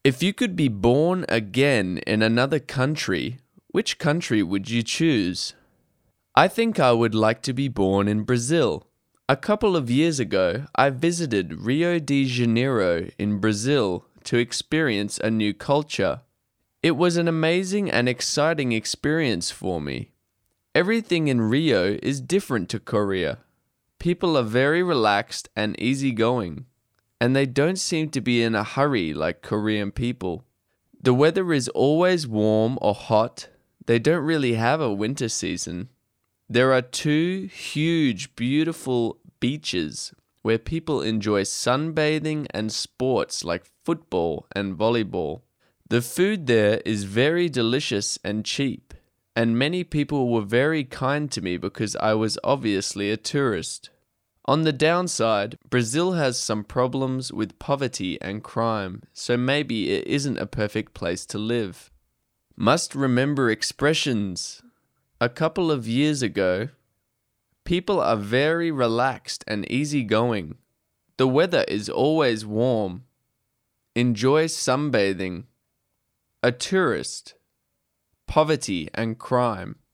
If you could be born again in another country, which country would you choose? I think I would like to be born in Brazil. A couple of years ago, I visited Rio de Janeiro in Brazil to experience a new culture. It was an amazing and exciting experience for me. Everything in Rio is different to Korea. People are very relaxed and easygoing, and they don't seem to be in a hurry like Korean people. The weather is always warm or hot. They don't really have a winter season. There are two huge, beautiful beaches where people enjoy sunbathing and sports like football and volleyball. The food there is very delicious and cheap, and many people were very kind to me because I was obviously a tourist. On the downside, Brazil has some problems with poverty and crime, so maybe it isn't a perfect place to live. Must remember expressions. A couple of years ago, people are very relaxed and easygoing. The weather is always warm. Enjoy sunbathing. A tourist. Poverty and crime.